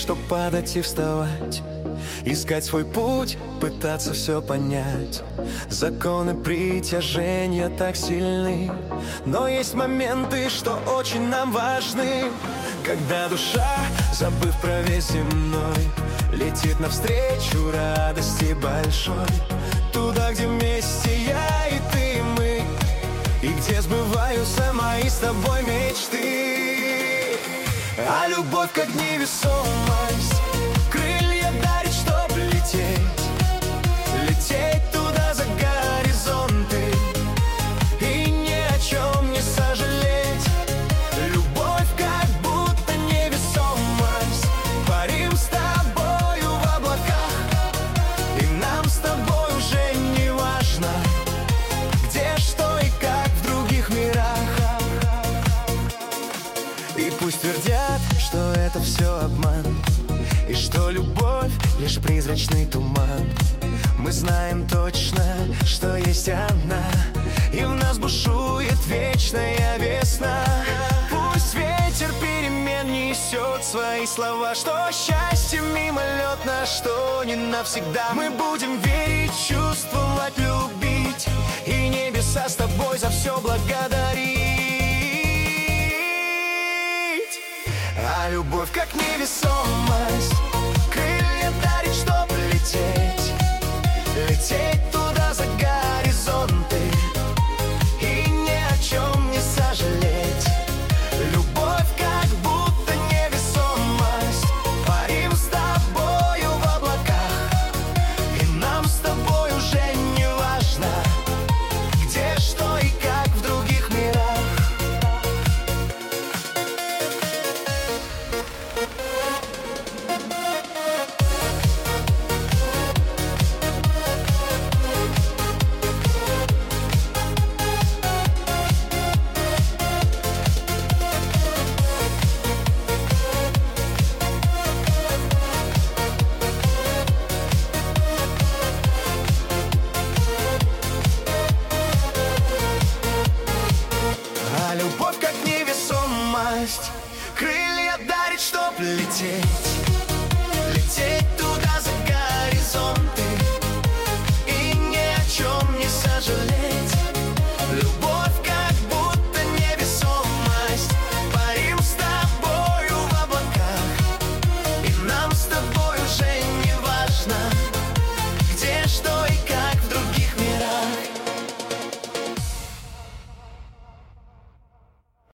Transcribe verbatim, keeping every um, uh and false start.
чтоб падать и вставать, искать свой путь, пытаться все понять. Законы притяжения так сильны, но есть моменты, что очень нам важны. Когда душа, забыв про весь земной, летит навстречу радости большой, туда, где вместе я и ты, и мы, и где сбываются мои с тобой мечты. А любовь как невесомость, крылья дарит, чтоб лететь, лететь туда за горизонты и ни о чем не сожалеть. Любовь как будто невесомость, парим с тобою в облаках, и нам с тобой уже не важно, где, что и как в других мирах. И пусть твердят, что это все обман, и что любовь лишь призрачный туман, мы знаем точно, что есть она, и в нас бушует вечная весна. Пусть ветер перемен несет свои слова, что счастье мимолетно, что не навсегда. Мы будем верить, чувствовать, любить, и небеса с тобой за все благодарить. А любовь как невесомость,